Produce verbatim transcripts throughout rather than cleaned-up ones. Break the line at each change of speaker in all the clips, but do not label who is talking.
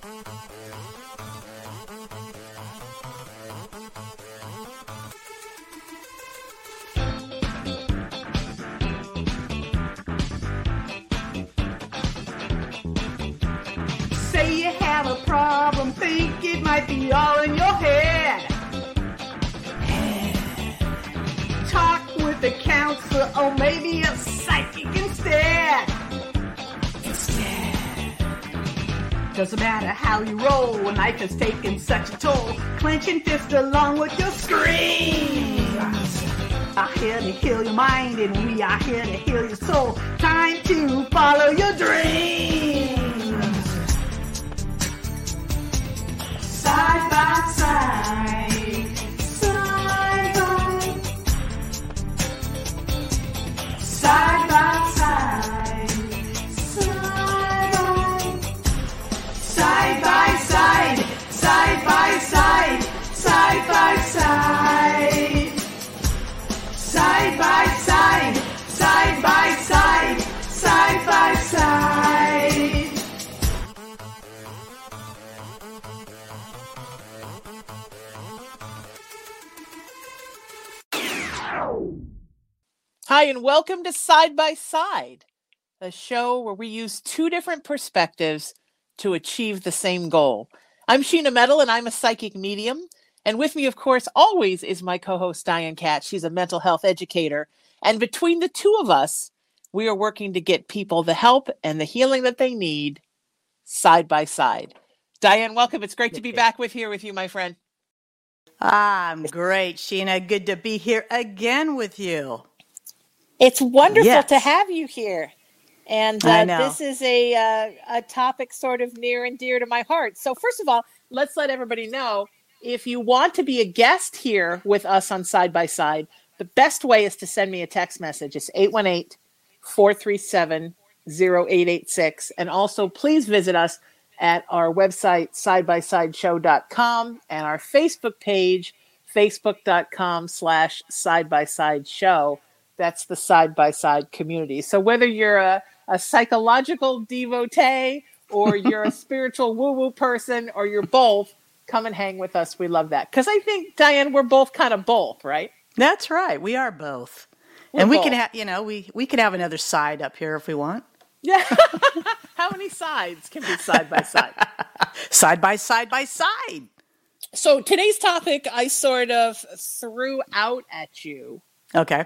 Say you have a problem, think it might be all in your head. Talk with a counselor or maybe a psychic instead. Instead. Doesn't matter how you roll, when life has taken such a toll. Clenching fists along with your screams. Are here to heal your mind and we are here to heal your soul. Time to follow your dreams. Side by side, side by side by side, side by side, side by side, side by side, side by side, side by side, side by side.
Hi, and welcome to Side by Side, a show where we use two different perspectives to achieve the same goal. I'm Sheena Metal, and I'm a psychic medium. And with me, of course, always is my co-host, Diane Katz. She's a mental health educator. And between the two of us, we are working to get people the help and the healing that they need side by side. Diane, welcome. It's great to be back with here with you, my friend.
I'm great, Sheena. Good to be here again with you.
It's wonderful
Yes.
to have you here. And
I
uh,
know.
this is a uh, a topic sort of near and dear to my heart. So first of all, let's let everybody know, if you want to be a guest here with us on Side by Side, the best way is to send me a text message. It's eight one eight, four three seven, zero eight eight six. And also please visit us at our website, side by side show dot com, and our Facebook page, facebook.com slash side by side show. That's the Side by Side community. So whether you're a, a psychological devotee or you're a spiritual woo-woo person or you're both, come and hang with us. We love that. Because I think, Diane, we're both kind of both, right?
That's right. We are both.
We're
and we
both.
can have, you know, we, we can have another side up here if we want.
Yeah. How many sides can be side by side?
Side by side by side.
So today's topic I sort of threw out at you
Okay.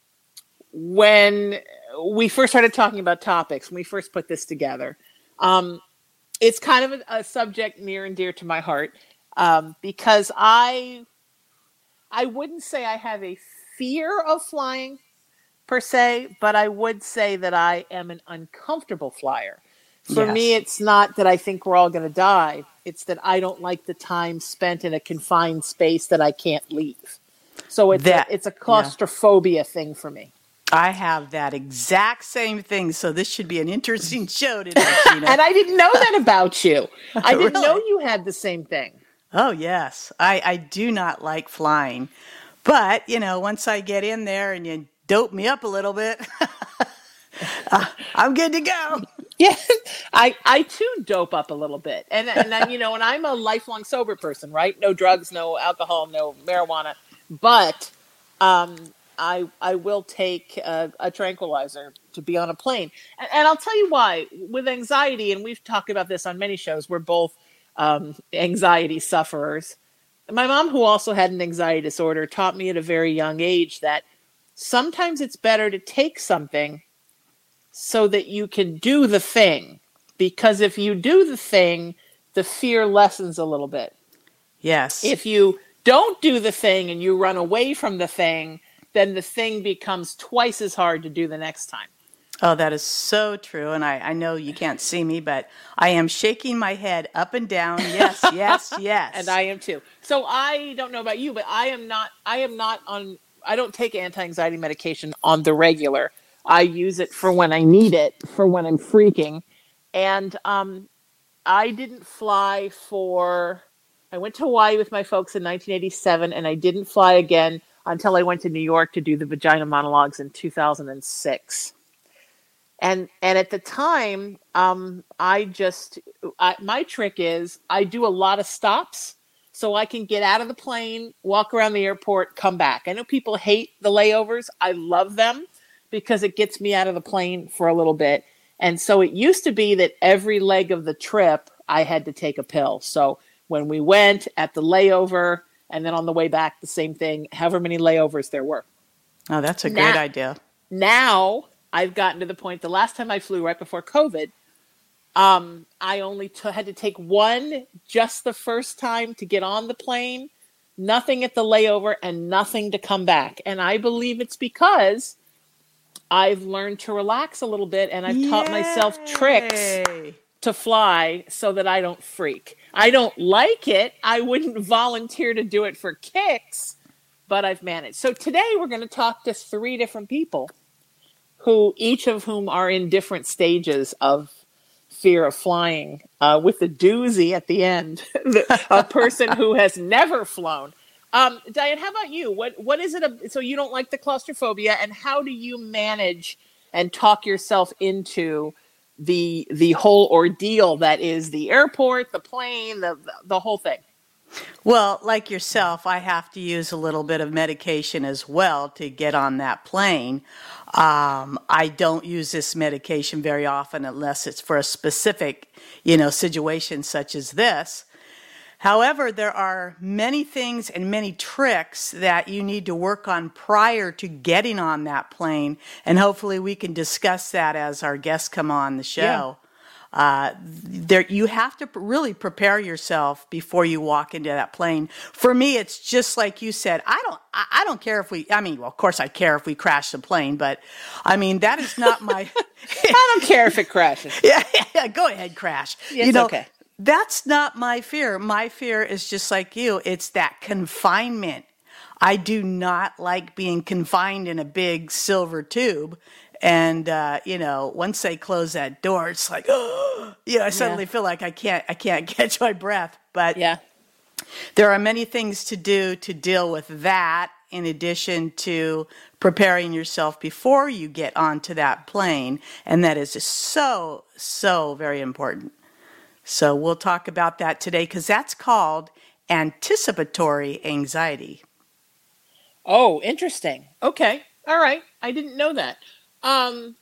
when we first started talking about topics, when we first put this together. Um, it's kind of a, a subject near and dear to my heart um, because I, I wouldn't say I have a fear of flying per se, but I would say that I am an uncomfortable flyer. For
Yes.
me, it's not that I think we're all going to die. It's that I don't like the time spent in a confined space that I can't leave. So it's,
That-
a, it's a claustrophobia yeah. thing for me.
I have that exact same thing, so this should be an interesting show today, Sheena.
And I didn't know that about you. I didn't
Really?
know you had the same thing.
Oh, yes. I, I do not like flying. But, you know, once I get in there and you dope me up a little bit, uh, I'm good to go.
Yeah, I, I too dope up a little bit. And, and then, you know, and I'm a lifelong sober person, right? No drugs, no alcohol, no marijuana. But um, I I will take a, a tranquilizer to be on a plane. And, and I'll tell you why. With anxiety, and we've talked about this on many shows, we're both um, anxiety sufferers. My mom, who also had an anxiety disorder, taught me at a very young age that sometimes it's better to take something so that you can do the thing. Because if you do the thing, the fear lessens a little bit.
Yes.
If you don't do the thing and you run away from the thing, then the thing becomes twice as hard to do the next time.
Oh, that is so true. And I, I know you can't see me, but I am shaking my head up and down. Yes, yes, yes.
And I am too. So I don't know about you, but I am not, I am not on, I don't take anti-anxiety medication on the regular. I use it for when I need it, for when I'm freaking. And um, I didn't fly for, I went to Hawaii with my folks in nineteen eighty-seven, and I didn't fly again until I went to New York to do the Vagina Monologues in two thousand six. And and at the time, um, I just I, my trick is I do a lot of stops so I can get out of the plane, walk around the airport, come back. I know people hate the layovers. I love them because it gets me out of the plane for a little bit. And so it used to be that every leg of the trip I had to take a pill. So when we went at the layover and then on the way back, the same thing, however many layovers there were.
Oh, that's a
Now,
great idea.
Now I've gotten to the point, the last time I flew right before COVID, um, I only t- had to take one just the first time to get on the plane, nothing at the layover and nothing to come back. And I believe it's because I've learned to relax a little bit and I've Yay. taught myself tricks to fly so that I don't freak. I don't like it. I wouldn't volunteer to do it for kicks, but I've managed. So today we're going to talk to three different people who each of whom are in different stages of fear of flying, uh, with the doozy at the end, a person who has never flown. Um, Diane, how about you? What What is it? A, so you don't like the claustrophobia, and how do you manage and talk yourself into the the whole ordeal that is the airport, the plane, the the whole thing?
Well, like yourself, I have to use a little bit of medication as well to get on that plane. Um, I don't use this medication very often unless it's for a specific, you know, situation such as this. However, there are many things and many tricks that you need to work on prior to getting on that plane, and hopefully we can discuss that as our guests come on the show. Yeah. Uh, there, you have to really prepare yourself before you walk into that plane. For me, it's just like you said. I don't, I, I don't care if we. I mean, well, of course, I care if we crash the plane, but I mean that is not my.
I don't care if it crashes.
Yeah, yeah, go ahead, crash.
It's
you know,
okay.
That's not my fear. My fear is just like you. It's that confinement. I do not like being confined in a big silver tube. And, uh, you know, once they close that door, it's like, oh, you know, I suddenly yeah. feel like I can't, I can't catch my breath. But
yeah.
there are many things to do to deal with that, in addition to preparing yourself before you get onto that plane. And that is just so, so very important. So we'll talk about that today because that's called anticipatory anxiety.
Oh, interesting. Okay. All right. I didn't know that. Um,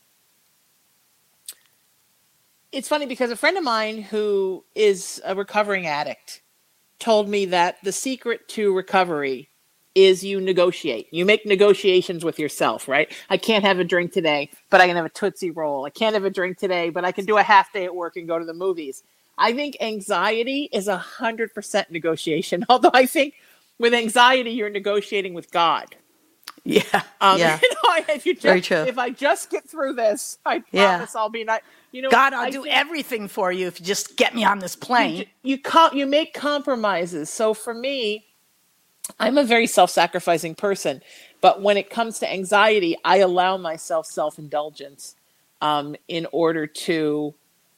it's funny because a friend of mine who is a recovering addict told me that the secret to recovery is you negotiate. You make negotiations with yourself, right? I can't have a drink today, but I can have a Tootsie Roll. I can't have a drink today, but I can do a half day at work and go to the movies. I think anxiety is a hundred percent negotiation. Although I think with anxiety, you're negotiating with God.
Yeah,
um,
yeah.
You know, if you just,
very true.
If I just get through this, I promise
yeah.
I'll be not. You know,
God, I'll
I
do
think,
everything for you if you just get me on this plane.
You you, com- you make compromises. So for me, I'm a very self-sacrificing person, but when it comes to anxiety, I allow myself self-indulgence um, in order to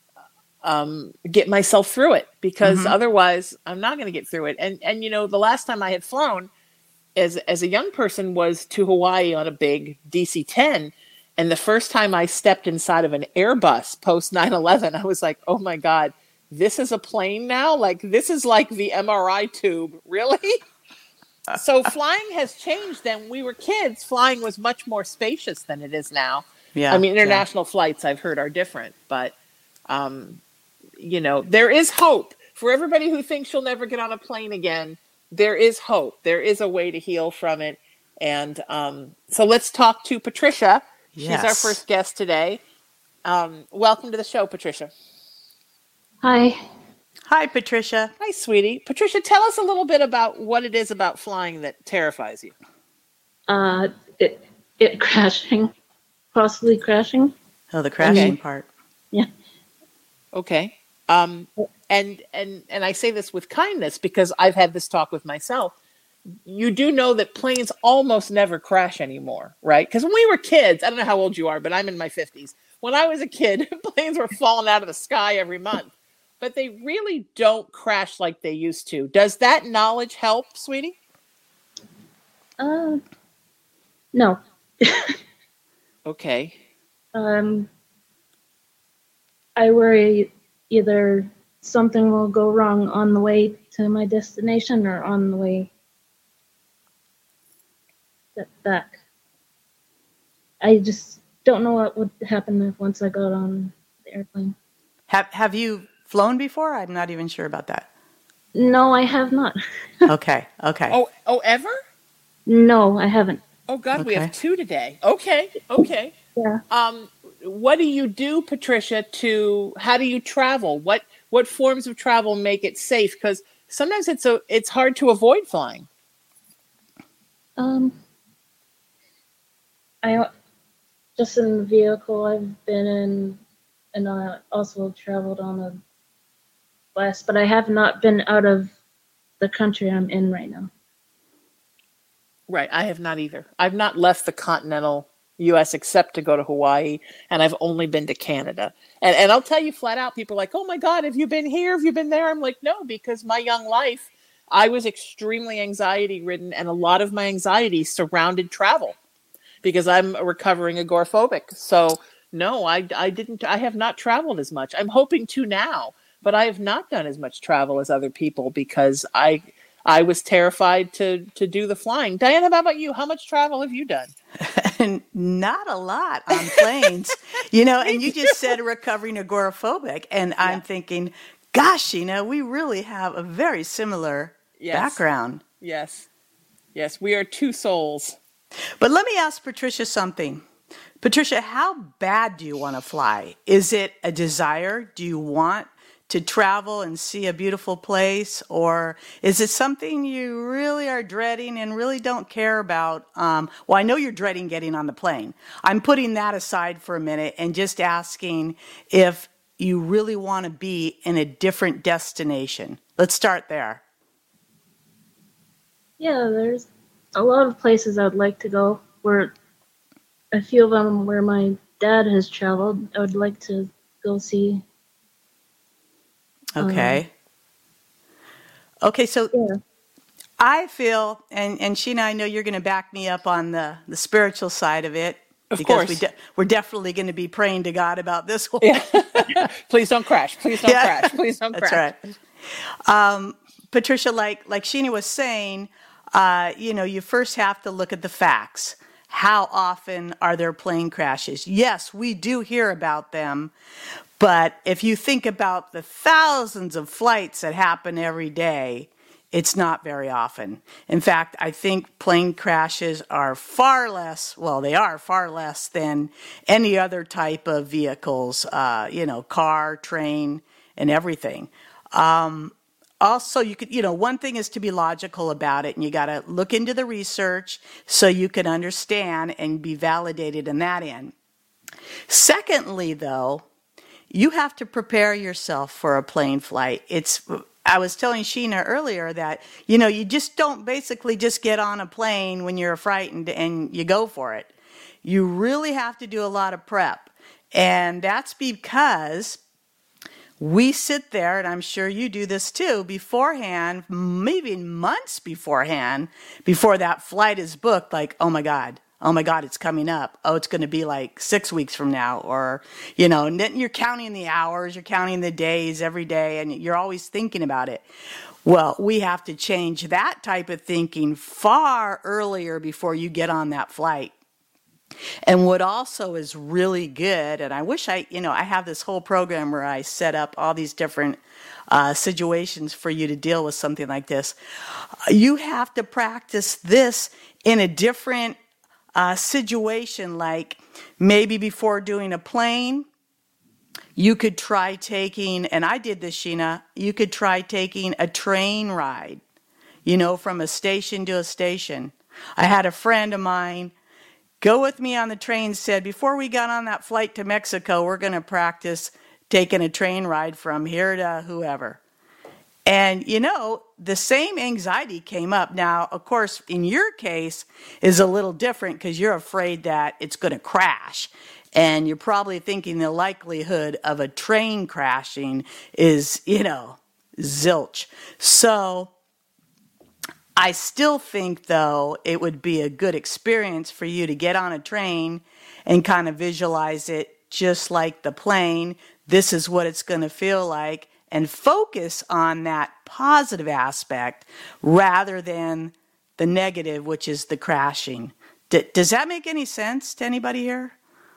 um, get myself through it, because mm-hmm. otherwise I'm not going to get through it. And and you know, the last time I had flown as as a young person was to Hawaii on a big D C ten, and the first time I stepped inside of an Airbus post nine eleven, I was like, oh my God, this is a plane now? Like this is like the M R I tube, really? So flying has changed. Then we were kids, flying was much more spacious than it is now.
Yeah,
I mean, international
yeah.
flights I've heard are different, but um, you know, there is hope for everybody who thinks you'll never get on a plane again. There is hope. There is a way to heal from it. And um, so let's talk to Patricia.
Yes.
She's our first guest today. Um, welcome to the show, Patricia.
Hi.
Hi, Patricia.
Hi, sweetie. Patricia, tell us a little bit about what it is about flying that terrifies you.
Uh, it, it crashing, possibly crashing.
Oh, the crashing
okay.
part.
Yeah.
Okay. Um, and, and, and I say this with kindness because I've had this talk with myself. You do know that planes almost never crash anymore, right? Because when we were kids, I don't know how old you are, but I'm in my fifties. When I was a kid, planes were falling out of the sky every month. But they really don't crash like they used to. Does that knowledge help, sweetie?
Uh, no.
Okay.
Um, I worry either something will go wrong on the way to my destination or on the way back. I just don't know what would happen if once I got on the airplane.
Have Have you flown before? I'm not even sure about that.
No, I have not.
Okay, okay.
Oh, oh, ever?
No, I haven't.
Oh God, we
Okay.
have two today. Okay, okay.
Yeah.
Um, what do you do, Patricia? To how do you travel? What what forms of travel make it safe? Because sometimes it's a it's hard to avoid flying.
Um, I just in the vehicle I've been in, and I also traveled on a bus, but I have not been out of the country I'm in right now.
Right, I have not either. I've not left the continental U S except to go to Hawaii, and I've only been to Canada. And and I'll tell you flat out, people are like, "Oh my God, have you been here? Have you been there?" I'm like, "No," because my young life, I was extremely anxiety ridden, and a lot of my anxiety surrounded travel because I'm a recovering agoraphobic. So no, I I didn't. I have not traveled as much. I'm hoping to now, but I have not done as much travel as other people because I. I was terrified to to do the flying. Diana, how about you? How much travel have you done?
Not a lot on planes, you know, and you just said recovering agoraphobic. And I'm thinking, gosh, you know, we really have a very similar
Yes.
background.
Yes. Yes, we are two souls.
But let me ask Patricia something. Patricia, how bad do you want to fly? Is it a desire? Do you want to travel and see a beautiful place? Or is it something you really are dreading and really don't care about? Um, well, I know you're dreading getting on the plane. I'm putting that aside for a minute and just asking if you really want to be in a different destination. Let's start there.
Yeah, there's a lot of places I'd like to go. Where a few of them where my dad has traveled, I would like to go see.
Okay. Um, okay, so
yeah.
I feel, and, and Sheena, I know you're going to back me up on the, the spiritual side of it.
Of
because
course.
We de- we're definitely going to be praying to God about this one.
Yeah. Please don't crash. Please don't
Yeah.
crash. Please don't
That's
crash.
right. Um, Patricia, like, like Sheena was saying, uh, you know, you first have to look at the facts. How often are there plane crashes? Yes, we do hear about them. But if you think about the thousands of flights that happen every day, it's not very often. In fact, I think plane crashes are far less, well, they are far less than any other type of vehicles, uh, you know, car, train, and everything. Um, also, you could, you know, one thing is to be logical about it, and you got to look into the research so you can understand and be validated in that end. Secondly, though, you have to prepare yourself for a plane flight. It's, I was telling Sheena earlier that, you know, you just don't basically just get on a plane when you're frightened and you go for it. You really have to do a lot of prep. And that's because we sit there, and I'm sure you do this too, beforehand, maybe months beforehand, before that flight is booked, like, oh my God. Oh my God, it's coming up. Oh, it's going to be like six weeks from now. Or, you know, and then you're counting the hours, you're counting the days every day, and you're always thinking about it. Well, we have to change that type of thinking far earlier before you get on that flight. And what also is really good, and I wish I, you know, I have this whole program where I set up all these different uh, situations for you to deal with something like this. You have to practice this in a different Uh, situation, like maybe before doing a plane, you could try taking, and I did this, Sheena, you could try taking a train ride, you know, from a station to a station. I had a friend of mine go with me on the train, said, before we got on that flight to Mexico, we're going to practice taking a train ride from here to whoever. And, you know, the same anxiety came up. Now, of course, in your case is a little different because you're afraid that it's going to crash. And you're probably thinking the likelihood of a train crashing is, you know, zilch. So I still think, though, it would be a good experience for you to get on a train and kind of visualize it just like the plane. This is what it's going to feel like, and focus on that positive aspect rather than the negative, which is the crashing. D- does that make any sense to anybody here?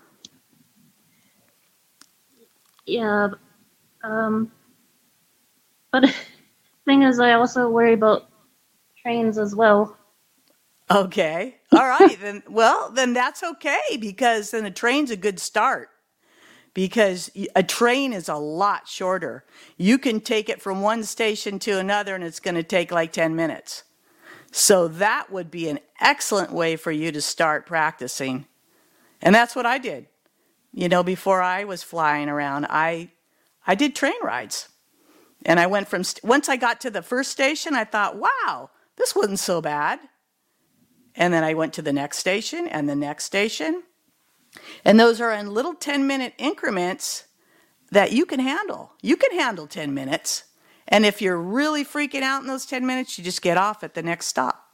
Yeah. Um, but the thing is, I also worry about trains as well.
Okay. All right. Then, well, then that's okay, because then a train's a good start, because y- a train is a lot shorter. You can take it from one station to another and it's going to take like ten minutes. So that would be an excellent way for you to start practicing. And that's what I did. You know, before I was flying around, I I did train rides. And I went from, st- once I got to the first station, I thought, wow, this wasn't so bad. And then I went to the next station and the next station. And those are in little ten minute increments that you can handle. You can handle ten minutes. And if you're really freaking out in those ten minutes, you just get off at the next stop.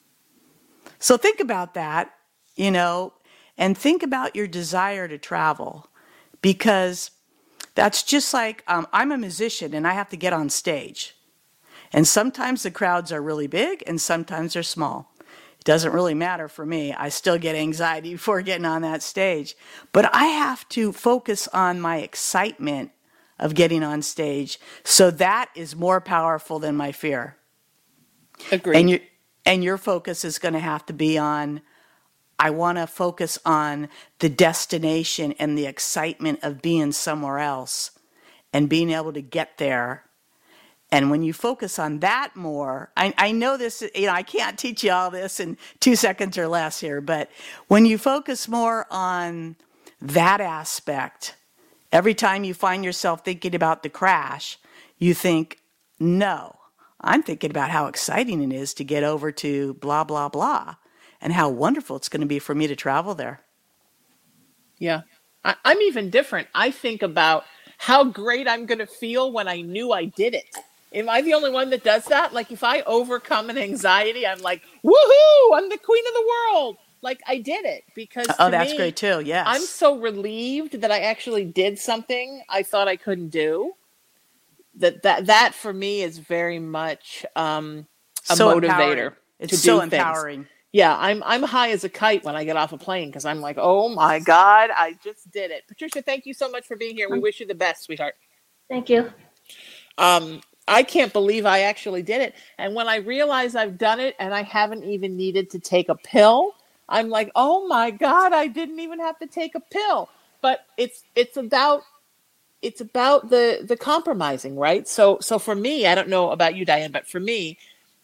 So think about that, you know, and think about your desire to travel, because that's just like, um, I'm a musician and I have to get on stage. And sometimes the crowds are really big and sometimes they're small. It doesn't really matter for me. I still get anxiety before getting on that stage. But I have to focus on my excitement of getting on stage. So that is more powerful than my fear.
Agreed.
And, you, and your focus is going to have to be on, I want to focus on the destination and the excitement of being somewhere else and being able to get there. And when you focus on that more, I, I know this, you know, I can't teach you all this in two seconds or less here, but when you focus more on that aspect, every time you find yourself thinking about the crash, you think, no, I'm thinking about how exciting it is to get over to blah, blah, blah, and how wonderful it's going to be for me to travel there.
Yeah. I, I'm even different. I think about how great I'm going to feel when I knew I did it. Am I the only one that does that? Like, if I overcome an anxiety, I'm like, woohoo, I'm the queen of the world. Like, I did it, because
Oh,
to
that's
me,
great too. Yes.
I'm so relieved that I actually did something I thought I couldn't do. That that that for me is very much um, a
so
motivator.
empowering. It's
to
so
do things.
empowering.
Yeah, I'm I'm high as a kite when I get off a plane, because I'm like, oh my God, I just did it. Patricia, thank you so much for being here. We wish you the best, sweetheart.
Thank you.
Um, I can't believe I actually did it. And when I realize I've done it and I haven't even needed to take a pill, I'm like, oh my God, I didn't even have to take a pill. But it's it's about it's about the the compromising, right? So so for me, I don't know about you, Diane, but for me,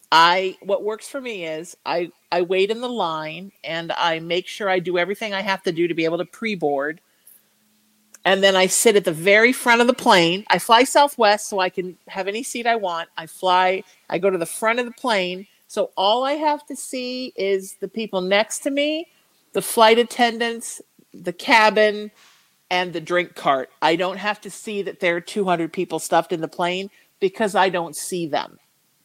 I what works for me is I I wait in the line and I make sure I do everything I have to do to be able to pre-board. And then I sit at the very front of the plane. I fly Southwest so I can have any seat I want. I fly, I go to the front of the plane. So all I have to see is the people next to me, the flight attendants, the cabin, and the drink cart. I don't have to see that there are two hundred people stuffed in the plane, because I don't see them.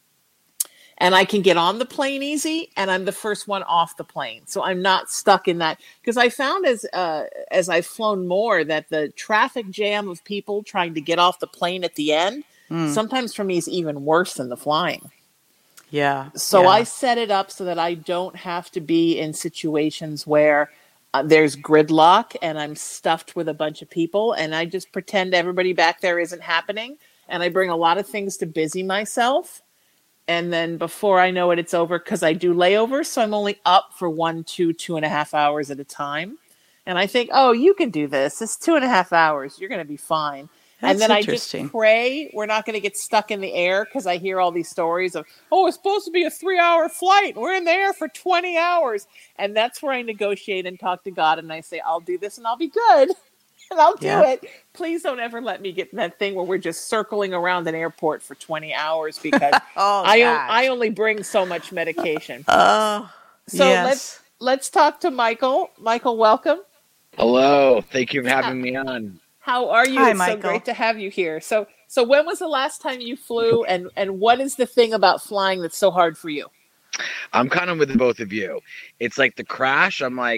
And I can get on the plane easy, and I'm the first one off the plane. So I'm not stuck in that. Because I found as uh, as I've flown more that the traffic jam of people trying to get off the plane at the end, mm. sometimes for me is even worse than the flying.
Yeah.
So
yeah.
I set it up so that I don't have to be in situations where uh, there's gridlock and I'm stuffed with a bunch of people, and I just pretend everybody back there isn't happening. And I bring a lot of things to busy myself. And then before I know it, it's over, because I do layovers. So I'm only up for one, two, two and a half hours at a time. And I think, oh, you can do this. It's two and a half hours. You're going to be fine.
That's
and then I
interesting.
just pray we're not going to get stuck in the air, because I hear all these stories of, oh, it's supposed to be a three hour flight. We're in the air for twenty hours. And that's where I negotiate and talk to God. And I say, I'll do this and I'll be good. And I'll do
yeah.
it. Please don't ever let me get in that thing where we're just circling around an airport for twenty hours, because
oh,
I, o- I only bring so much medication.
Oh, uh,
so
yes.
let's let's talk to Michael. Michael, welcome.
Hello. Thank you for having me on.
How are you?
Hi,
it's
Michael.
so great to have you here. So so when was the last time you flew, and, and what is the thing about flying that's so hard for you?
I'm kind of with both of you. It's like the crash. I'm like,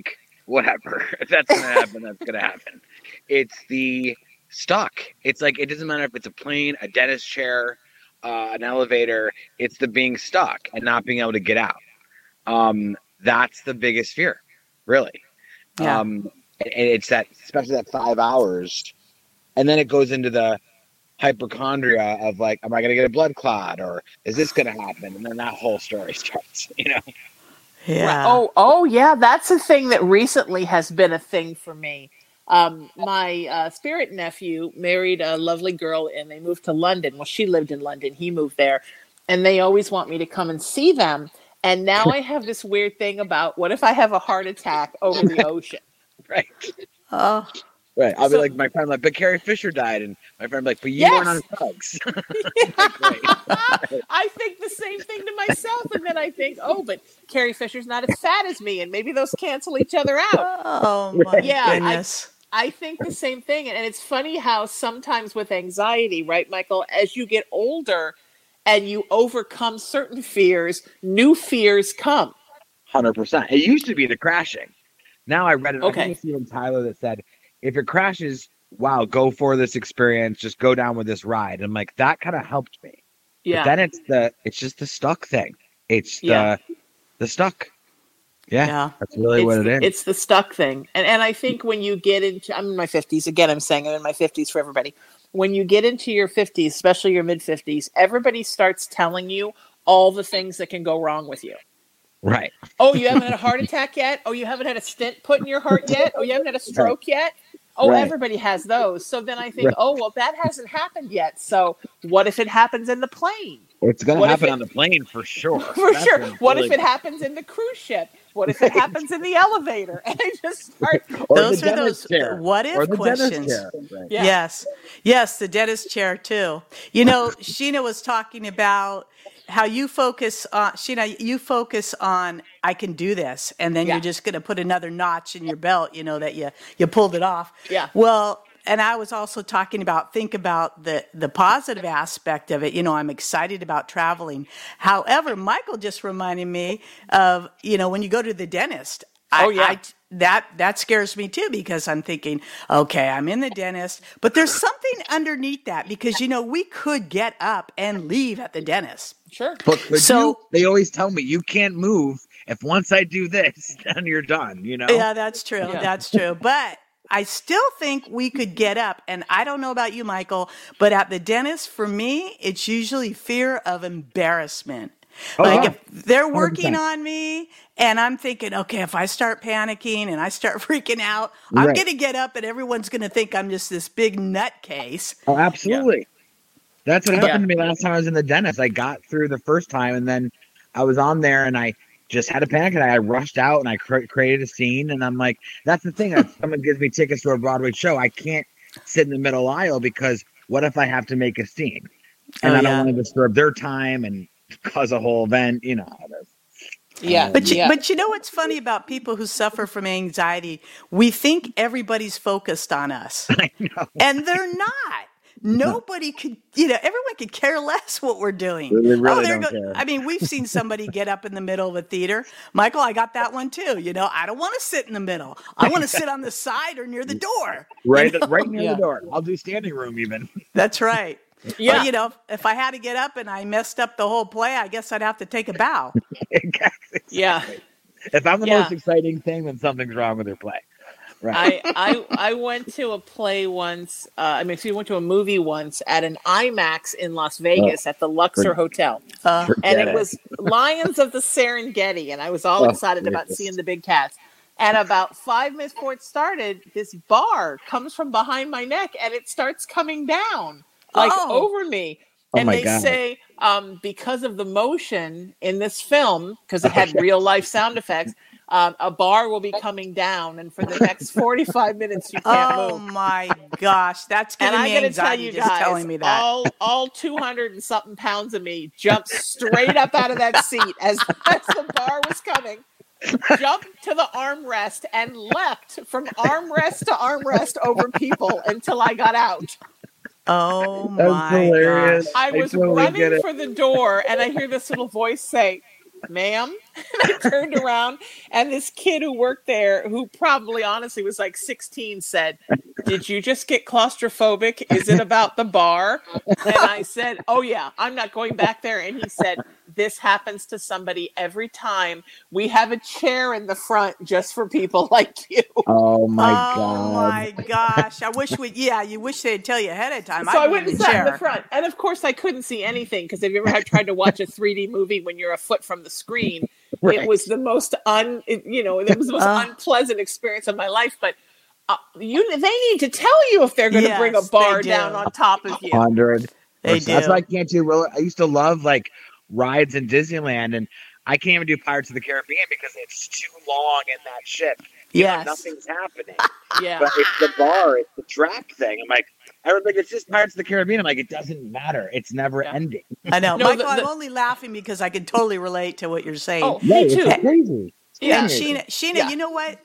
whatever. If that's gonna happen, that's gonna happen. It's the stuck. It's like it doesn't matter if it's a plane, a dentist chair, uh, an elevator. It's the being stuck and not being able to get out. Um, that's the biggest fear, really.
Yeah.
Um, and it's that, especially that five hours, and then it goes into the hypochondria of like, am I going to get a blood clot, or is this going to happen? And then that whole story starts, you know?
Yeah.
Oh, oh, yeah. That's a thing that recently has been a thing for me. Um, my uh, spirit nephew married a lovely girl, and they moved to London. Well, she lived in London. He moved there, and they always want me to come and see them. And now I have this weird thing about, what if I have a heart attack over the ocean?
Right.
Oh.
Right. I'll
So-
be like, my friend, like, but Carrie Fisher died, and my friend, like, but you
Yes.
weren't on drugs.
I think the same thing to myself, and then I think, oh, but Carrie Fisher's not as fat as me, and maybe those cancel each other out.
Oh my
Yeah, I-
goodness.
I think the same thing. And it's funny how sometimes with anxiety, right, Michael, as you get older and you overcome certain fears, new fears come.
one hundred percent. It used to be the crashing. Now I read it. I
Okay.
think it's Steven Tyler that said, if it crashes, wow, go for this experience. Just go down with this ride. And I'm like, that kind of helped me.
Yeah.
But then it's the, it's just the stuck thing. It's the,
Yeah.
the stuck. Yeah,
Yeah.
that's really
it's,
what it
the,
is.
it's the stuck thing. And and I think when you get into, I'm in my fifties, again, I'm saying I'm in my fifties for everybody. When you get into your fifties, especially your mid fifties, everybody starts telling you all the things that can go wrong with you.
Right.
Oh, you haven't had a heart attack yet? Oh, you haven't had a stent put in your heart yet? Oh, you haven't had a stroke yet? Oh,
Right.
everybody has those. So then I think,
Right.
oh, well, that hasn't happened yet. So what if it happens in the plane?
It's going
What
to
if
happen
it-
on the plane for sure.
For
That's
sure.
when
What
really-
if it happens in the cruise ship? What if it happens in the elevator? And I just start,
Or
Those
the
are
dentist
those
chair.
what if
Or the dentist
questions.
chair. Right.
yeah.
Yes. Yes, the dentist chair too. You know, Sheena was talking about how you focus on Sheena, you focus on I can do this, and then
Yeah.
you're just gonna put another notch in your belt, you know, that you you pulled it off.
Yeah.
Well, and I was also talking about think about the the positive aspect of it. You know, I'm excited about traveling. However, Michael just reminded me of, you know, when you go to the dentist. I,
Oh, yeah.
I, that that scares me too, because I'm thinking, okay, I'm in the dentist, but there's something underneath that, because you know we could get up and leave at the dentist.
Sure.
But could
So-
you? They always tell me you can't move. If once I do this, then you're done. You know.
Yeah, that's true.
Yeah.
That's true. But I still think we could get up. And I don't know about you, Michael, but at the dentist, for me, it's usually fear of embarrassment.
Oh,
like
yeah.
if they're working
one hundred percent.
on me and I'm thinking, okay, if I start panicking and I start freaking out, I'm
Right.
going to get up and everyone's going to think I'm just this big nutcase.
Oh, absolutely. That's what
Yeah.
happened to me last time I was in the dentist. I got through the first time, and then I was on there, and I just had a panic attack. I rushed out, and I cr- created a scene. And I'm like, that's the thing. If someone gives me tickets to a Broadway show, I can't sit in the middle aisle, because what if I have to make a scene? And
Oh,
I don't
yeah.
want to disturb their time and cause a whole event. You know how it is.
Yeah.
But you,
yeah.
but you know what's funny about people who suffer from anxiety? We think everybody's focused on us,
I know.
and they're not. Nobody could, you know, everyone could care less what we're doing.
They really
they're
don't care.
I mean, we've seen somebody get up in the middle of a theater. Michael, I got that one too. You know, I don't want to sit in the middle. I want to sit on the side or near the door.
Right,
You know?
right near
Yeah.
the door. I'll do standing room even.
That's right.
Yeah.
Well, you know, if I had to get up and I messed up the whole play, I guess I'd have to take a bow.
Exactly.
Yeah.
If I'm the
Yeah.
most exciting thing, then something's wrong with your play. Right.
I, I I went to a play once. Uh, I mean, excuse me, went to a movie once at an IMAX in Las Vegas at the Luxor Hotel,
Uh,
and
Forget
it was Lions of the Serengeti, and I was all
Oh,
excited about
goodness.
seeing the big cast. And about five minutes before it started, this bar comes from behind my neck, and it starts coming down like
Oh.
over me.
Oh
And
my
they
God.
say um, because of the motion in this film, because it had real life sound effects, um, a bar will be coming down, and for the next forty-five minutes you can't
oh
move.
my gosh, that's
And
giving
I
me
got to tell
anxiety
you
just
guys,
telling me that.
all all two hundred and something pounds of me jumped straight up out of that seat as, as the bar was coming, jumped to the armrest and leapt from armrest to armrest over people until I got out.
Oh
That's
my
hilarious.
gosh.
I
I
was
totally get
running
it.
for the door, and I hear this little voice say, ma'am. And I turned around, and this kid who worked there, who probably honestly was like sixteen, said, "Did you just get claustrophobic? Is it about the bar?" And I said, "Oh yeah, I'm not going back there." And he said, "This happens to somebody every time. We have a chair in the front just for people like you."
Oh my
oh
god.
my gosh! I wish we. Yeah, you wish they'd tell you ahead of time.
So
I'd
I
be
went
in
and
the
sat
chair.
in the front. And of course I couldn't see anything, because have you ever had tried to watch a three D movie when you're a foot from the screen?
Right.
It was the most un, it- you know, it was the most
Uh.
unpleasant experience of my life. But uh, you, they need to tell you if they're going to
Yes,
bring a
they
bar
do.
down on top of you.
Hundred.
They
That's
do.
why I can't do. Well, I used to love like rides in Disneyland, and I can't even do Pirates of the Caribbean because it's too long in that ship. You know,
Yes.
nothing's happening.
Yeah.
But it's the bar, it's the track thing. I'm like, everyone's like, it's just Pirates of the Caribbean. I'm like, it doesn't matter. It's never
Yeah.
ending.
I know,
No,
Michael.
the-
I'm
the-
only laughing because I can totally relate to what you're saying.
Oh,
No,
me
it's
too.
crazy.
Yeah.
And Sheena, Sheena,
Yeah.
you know what?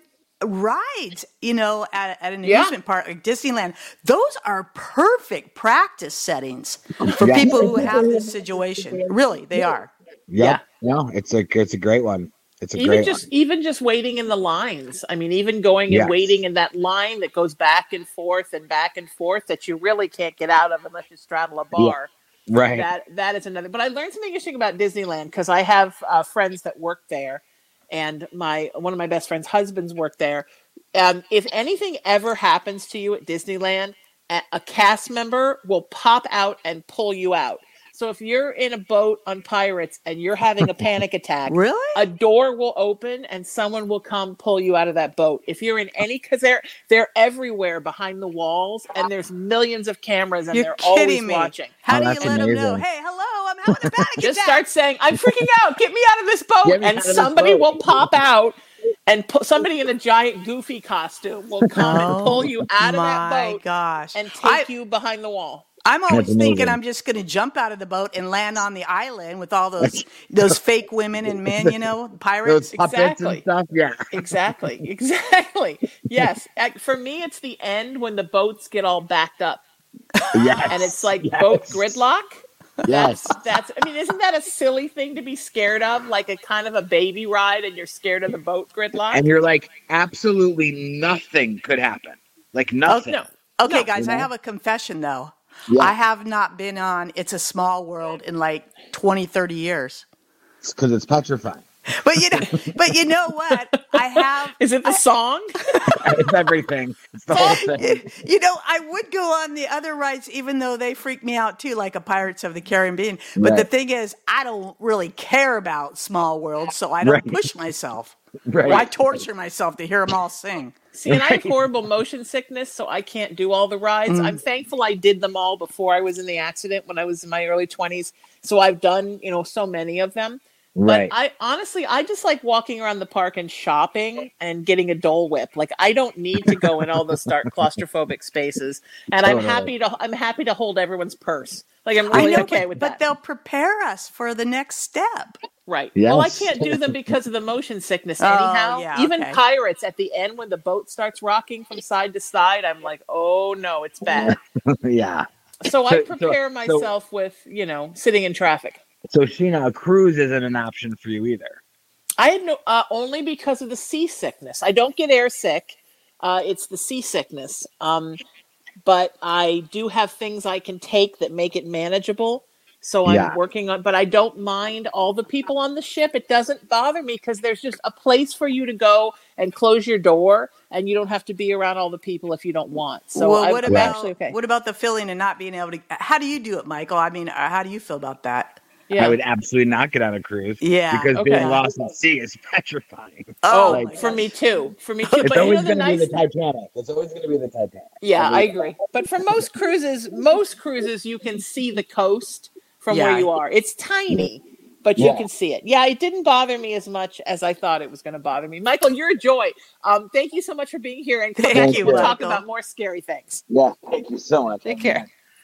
Rides, you know, at, at an
Yeah.
amusement park like Disneyland, those are perfect practice settings for
Yeah.
people who have this situation. Really, they are.
Yep. No, it's a it's a great one. It's a
even
great
just
one.
even just waiting in the lines. I mean, even going
Yes.
and waiting in that line that goes back and forth and back and forth that you really can't get out of unless you straddle a bar.
Right.
That that is another. But I learned something interesting about Disneyland because I have uh, friends that work there, and my one of my best friends' husbands work there. Um, if anything ever happens to you at Disneyland, a, a cast member will pop out and pull you out. So if you're in a boat on Pirates and you're having a panic attack,
Really?
a door will open and someone will come pull you out of that boat. If you're in any, because they're they're everywhere behind the walls, and there's millions of cameras, and
You're
they're
kidding
always
me.
watching.
How
Oh,
do you
that's
let them know?
amazing.
Hey, hello, I'm having a panic
Just
attack.
start saying, "I'm freaking out. Get me out of this boat,"
Get me
and
out of this
somebody
boat.
will pop out, and pu- somebody in a giant goofy costume will come and pull you out of that
Oh my
boat
gosh.
and take
I,
you behind the wall.
I'm always
That's
thinking
amazing.
I'm just going to jump out of the boat and land on the island with all those those fake women and men, you know,
Those
pirates.
puppets
Exactly.
and stuff. Yeah.
Exactly. Exactly. Yes. Uh, For me, it's the end when the boats get all backed up,
Yes.
and it's like
Yes.
boat gridlock.
Yes.
That's, that's, I mean, isn't that a silly thing to be scared of? Like a kind of a baby ride, and you're scared of the boat gridlock?
And you're like, absolutely nothing could happen. Like nothing.
no.
Okay,
No.
guys,
You
I
know?
have a confession though.
Yeah.
I have not been on It's a Small World in like twenty, thirty years.
Because it's petrifying.
But you know, but you know what? I have
Is it the song?
It's everything. It's the whole thing.
you know, I would go on the other rides even though they freak me out too, like a Pirates of the Caribbean. But the
Right.
thing is, I don't really care about Small World, so I don't
Right.
push myself.
Right.
I torture myself to hear them all sing.
See, and I have horrible motion sickness, so I can't do all the rides. I'm thankful I did them all before I was in the accident when I was in my early twenties. So I've done, you know, so many of them.
Right.
But I honestly, I just like walking around the park and shopping and getting a Dole Whip. Like I don't need to go in all those dark claustrophobic spaces, and I'm
Totally.
happy to I'm happy to hold everyone's purse. Like I'm
I
really
know,
okay
but,
with
but
that.
they'll prepare us for the next step.
Right.
Yes.
Well, I can't do them because of the motion sickness
Oh,
anyhow.
yeah,
Even
okay.
Pirates at the end when the boat starts rocking from side to side, I'm like, oh no, it's bad.
Yeah.
So I
So- so-
prepare
so-
myself with, you know, sitting in traffic.
So Sheena, a cruise isn't an option for you either.
I had no uh, only because of the seasickness. I don't get airsick. Uh, it's the seasickness. Um, but I do have things I can take that make it manageable. So I'm
Yeah.
working on, but I don't mind all the people on the ship. It doesn't bother me because there's just a place for you to go and close your door, and you don't have to be around all the people if you don't want. So
well,
I'm,
what
I'm
about
actually okay.
what about the feeling of not being able to? How do you do it, Michael? I mean, uh, how do you feel about that?
Yeah.
I would absolutely not get on a cruise.
Yeah,
Because
okay.
being lost at sea is petrifying.
Oh,
my
for
gosh.
me too. For me too.
It's
But you
always
know the
going to
nice
be the Titanic. It's always going to be the Titanic.
Yeah,
I
I
mean-
agree. But for most cruises, most cruises you can see the coast from
Yeah.
where you are. It's tiny, but you
Yeah.
can see it. Yeah, it didn't bother me as much as I thought it was going to bother me. Michael, you're a joy. Um, thank you so much for being here, and come
Thank
back
you,
and talk
Michael.
about more scary things.
Yeah, thank you so much.
Take care.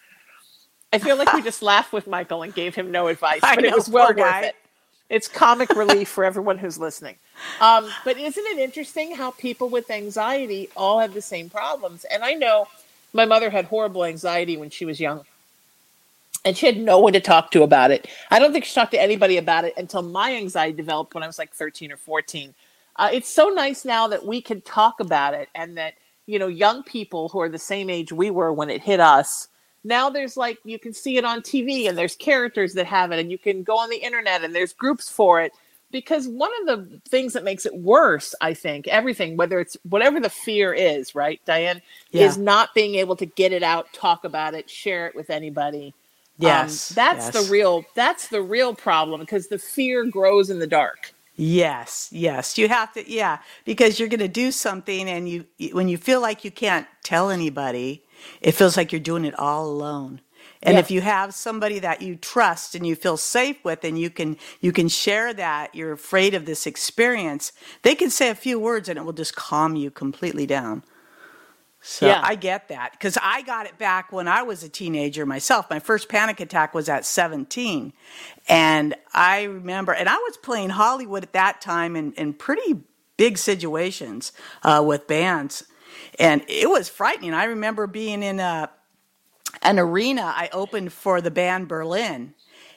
I feel like we just laughed with Michael and gave him no advice,
I
but it
know,
was well
poor
worth
guy.
it. It's comic relief for everyone who's listening. Um, but isn't it interesting how people with anxiety all have the same problems? And I know my mother had horrible anxiety when she was young. and she had no one to talk to about it. I don't think she talked to anybody about it until my anxiety developed when I was like thirteen or fourteen. Uh, it's so nice now that we can talk about it, and that, you know, young people who are the same age we were when it hit us, now there's like, you can see it on T V and there's characters that have it, and you can go on the internet and there's groups for it. Because one of the things that makes it worse, I think, everything, whether it's whatever the fear is, right, Diane,
Yeah.
is not being able to get it out, talk about it, share it with anybody.
Yes.
Um, that's
yes.
the real, that's the real problem, because the fear grows in the dark.
Yes, yes. You have to, yeah, because you're going to do something, and you, when you feel like you can't tell anybody, it feels like you're doing it all alone. And
Yeah.
if you have somebody that you trust and you feel safe with, and you can you can share that you're afraid of this experience, they can say a few words and it will just calm you completely down. So
Yeah.
I get that, because I got it back when I was a teenager myself. My first panic attack was at seventeen. And I remember, and I was playing Hollywood at that time in, in pretty big situations uh, with bands. And it was frightening. I remember being in a, an arena. I opened for the band Berlin.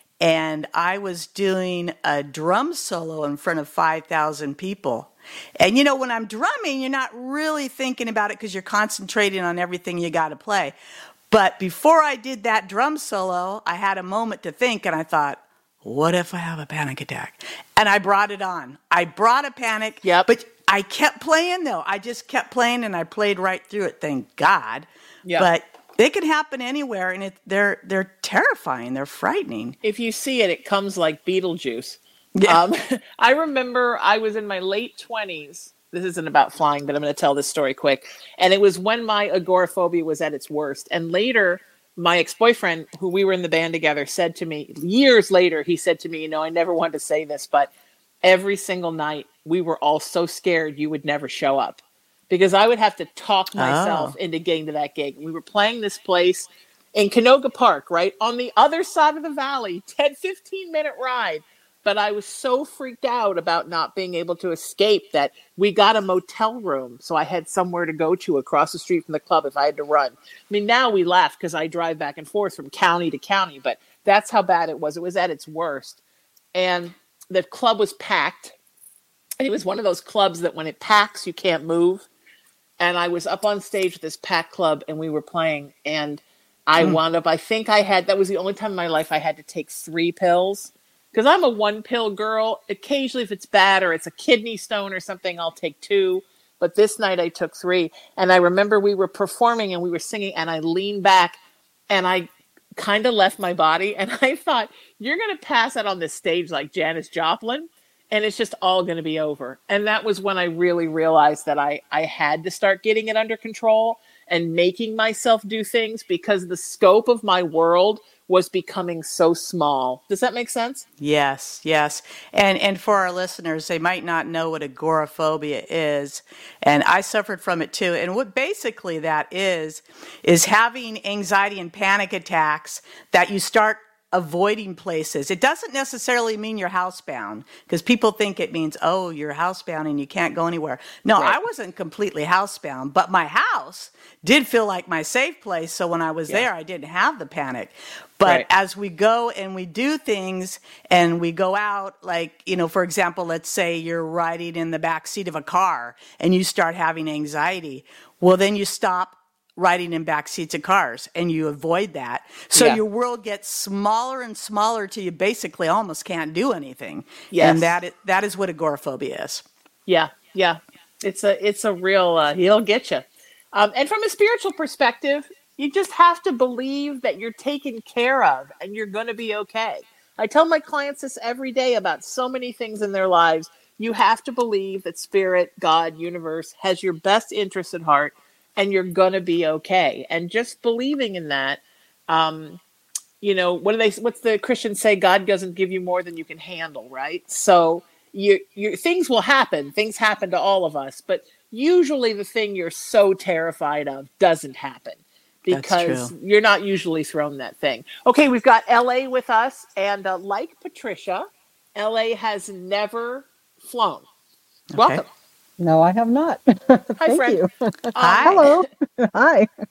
And I was doing a drum solo in front of five thousand people. And, you know, when I'm drumming, you're not really thinking about it because you're concentrating on everything you got to play. But before I did that drum solo, I had a moment to think, and I thought, what if I have a panic attack? And I brought it on. I brought a panic,
Yep.
but I kept playing, though. I just kept playing, and I played right through it, thank God.
Yeah.
But they can happen anywhere, and it, they're they're terrifying. They're frightening.
If you see it, it comes like Beetlejuice.
Yeah.
Um, I remember I was in my late twenties. This isn't about flying, but I'm going to tell this story quick. And it was when my agoraphobia was at its worst. And later, my ex-boyfriend, who we were in the band together, said to me, years later, he said to me, you know, I never wanted to say this, but every single night we were all so scared you would never show up. Because I would have to talk myself
Oh.
into getting to that gig. We were playing this place in Canoga Park, right? On the other side of the valley, ten, fifteen minute ride. But I was so freaked out about not being able to escape that we got a motel room. So I had somewhere to go to across the street from the club if I had to run. I mean, now we laugh because I drive back and forth from county to county, but that's how bad it was. It was at its worst. And the club was packed. And it was one of those clubs that when it packs, you can't move. And I was up on stage with this packed club and we were playing. And I
Mm.
wound up, I think I had, that was the only time in my life I had to take three pills. Because I'm a one pill girl. Occasionally, if it's bad or it's a kidney stone or something, I'll take two. But this night I took three. And I remember we were performing and we were singing, and I leaned back and I kind of left my body. And I thought, you're going to pass out on this stage like Janis Joplin, and it's just all going to be over. And that was when I really realized that I, I had to start getting it under control and making myself do things, because the scope of my world was becoming so small. Does that make sense?
Yes, yes. And and for our listeners, they might not know what agoraphobia is. And I suffered from it too. And what basically that is, is having anxiety and panic attacks that you start avoiding places. It doesn't necessarily mean you're housebound, because people think it means, oh, you're housebound and you can't go anywhere. No,
Right.
I wasn't completely housebound, but my house did feel like my safe place. So when I was
Yeah.
there, I didn't have the panic. But
Right.
as we go and we do things and we go out, like, you know, for example, let's say you're riding in the back seat of a car and you start having anxiety. Well, then you stop riding in back seats of cars and you avoid that. So
Yeah.
your world gets smaller and smaller till you basically almost can't do anything.
Yes.
And that is, that is what agoraphobia is.
Yeah, yeah. It's a it's a real uh, he'll get you. Um, and from a spiritual perspective, you just have to believe that you're taken care of and you're going to be okay. I tell my clients this every day about so many things in their lives. You have to believe that spirit, God, universe has your best interest at heart, and you're going to be okay. And just believing in that, um, you know, what do they, what's the Christians say? God doesn't give you more than you can handle, right? So you, you, things will happen. Things happen to all of us, but usually the thing you're so terrified of doesn't happen,
That's
because
true.
you're not usually thrown that thing. Okay, we've got L A with us, and uh, like Patricia, L A has never flown.
Okay.
Welcome.
No, I have not.
Hi,
Thank
friend.
you.
Um,
Hi.
Hello. Hi.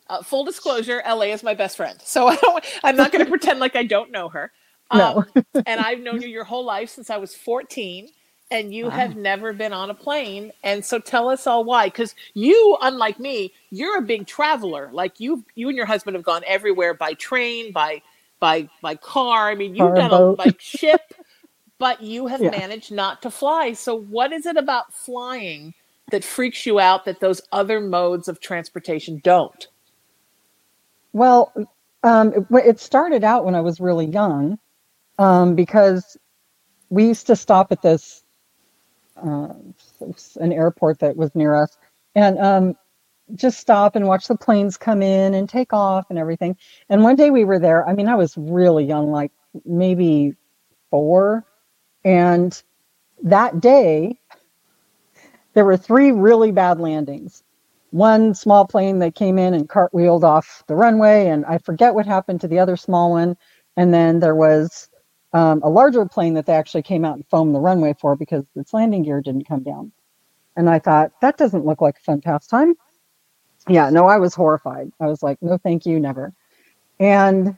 Uh, full disclosure, L A is my best friend. So I don't, I'm not going to pretend like I don't know her.
No.
Um, and I've known you your whole life since I was fourteen, and you
Wow.
have never been on a plane. And so tell us all why. Because you, unlike me, you're a big traveler. Like you, you and your husband have gone everywhere by train, by by by car. I mean, you've
Car,
done a
boat.
like ship, but you have
Yeah.
managed not to fly. So what is it about flying that freaks you out that those other modes of transportation don't?
Well, um, it, it started out when I was really young, um, because we used to stop at this uh, an airport that was near us, and um, just stop and watch the planes come in and take off and everything. And one day we were there. I mean, I was really young, like maybe four, and that day there were three really bad landings. One small plane that came in and cartwheeled off the runway, and I forget what happened to the other small one. And then there was um, a larger plane that they actually came out and foamed the runway for because its landing gear didn't come down. And I thought, that doesn't look like a fun pastime. Yeah, no, I was horrified. I was like, no, thank you, never. And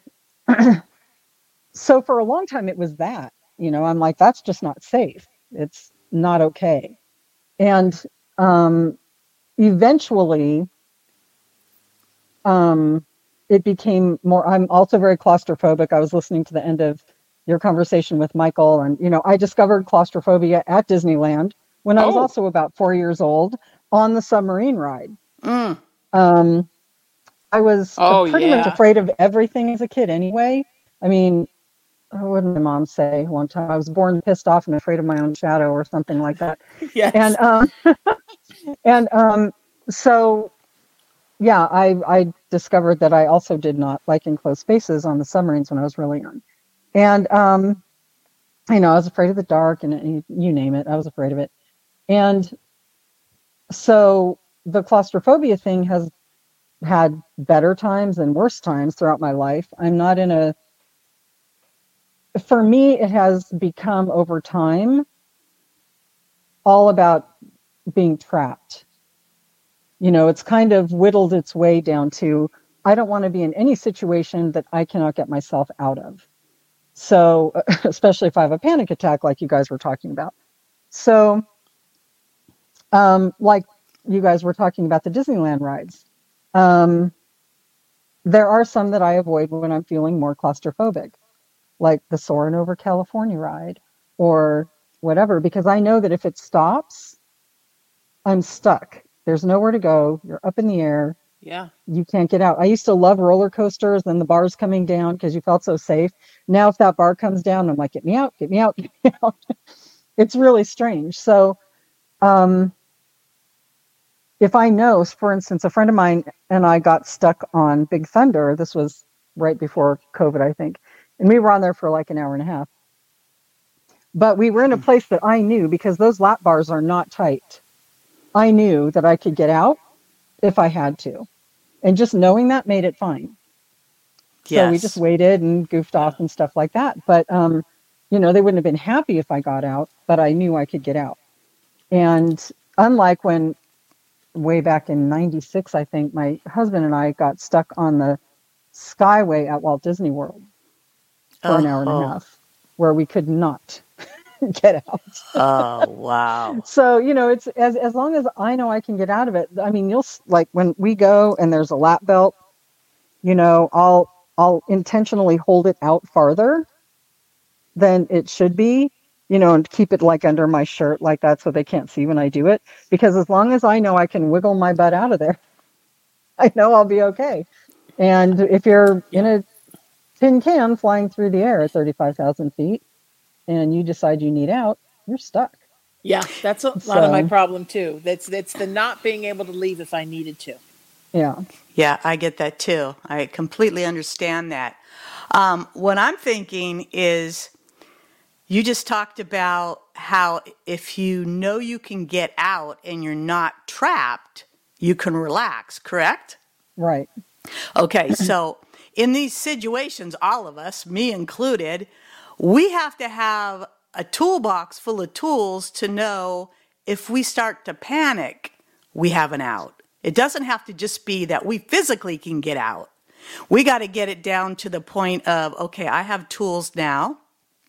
so for a long time, it was that. You know, I'm like, that's just not safe. It's not okay. And um, eventually, um, it became more, I'm also very claustrophobic. I was listening to the end of your conversation with Michael, and, you know, I discovered claustrophobia at Disneyland when I was
Oh.
also about four years old on the submarine ride.
Mm.
Um, I was
Oh,
pretty
yeah.
much afraid of everything as a kid anyway. I mean, what did my mom say one time? I was born pissed off and afraid of my own shadow or something like that.
Yes.
And um, and um, so, yeah, I I discovered that I also did not like enclosed spaces on the submarines when I was really young. And, um, you know, I was afraid of the dark, and you, you name it, I was afraid of it. And so the claustrophobia thing has had better times and worse times throughout my life. I'm not in a, for me, it has become over time all about being trapped. You know, it's kind of whittled its way down to, I don't want to be in any situation that I cannot get myself out of. So, especially if I have a panic attack, like you guys were talking about. So, um, like you guys were talking about the Disneyland rides. Um, there are some that I avoid when I'm feeling more claustrophobic, like the Soarin' over California ride or whatever, because I know that if it stops, I'm stuck. There's nowhere to go. You're up in the air.
Yeah.
You can't get out. I used to love roller coasters and the bars coming down because you felt so safe. Now, if that bar comes down, I'm like, get me out, get me out, get me out. It's really strange. So, um, if I know, for instance, a friend of mine and I got stuck on Big Thunder. This was right before COVID, I think. And we were on there for like an hour and a half. But we were in a place that I knew, because those lap bars are not tight. I knew that I could get out if I had to. And just knowing that made it fine.
Yes.
So we just waited and goofed off and stuff like that. But, um, you know, they wouldn't have been happy if I got out, but I knew I could get out. And unlike when way back in ninety-six, I think, my husband and I got stuck on the Skyway at Walt Disney World for an hour and
Oh.
a half, where we could not get out.
Oh, wow.
So, you know, it's as as long as I know I can get out of it. I mean, you'll s- like when we go and there's a lap belt, you know, I'll I'll intentionally hold it out farther than it should be, you know, and keep it like under my shirt like that so they can't see when I do it. Because as long as I know I can wiggle my butt out of there, I know I'll be okay. And if you're in a tin can flying through the air at thirty-five thousand feet and you decide you need out, you're stuck.
Yeah, that's a lot of my
So-
problem too. That's that's the not being able to leave if I needed to.
Yeah.
Yeah, I get that too. I completely understand that. Um, what I'm thinking is, you just talked about how if you know you can get out and you're not trapped, you can relax, correct?
Right.
Okay, so in these situations, all of us, me included, we have to have a toolbox full of tools to know if we start to panic, we have an out. It doesn't have to just be that we physically can get out. We got to get it down to the point of, okay, I have tools now.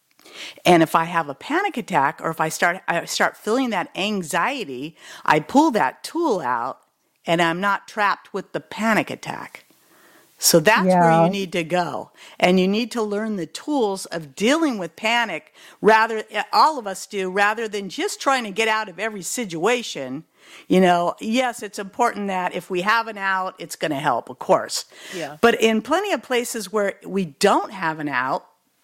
And if I have a panic attack, or if I start I start feeling that anxiety, I pull that tool out and I'm not trapped with the panic attack. So that's
Yeah.
where you need to go. And you need to learn the tools of dealing with panic, rather, all of us do, rather than just trying to get out of every situation. You know, yes, it's important that if we have an out, it's going to help, of course.
Yeah.
But in plenty of places where we don't have an out,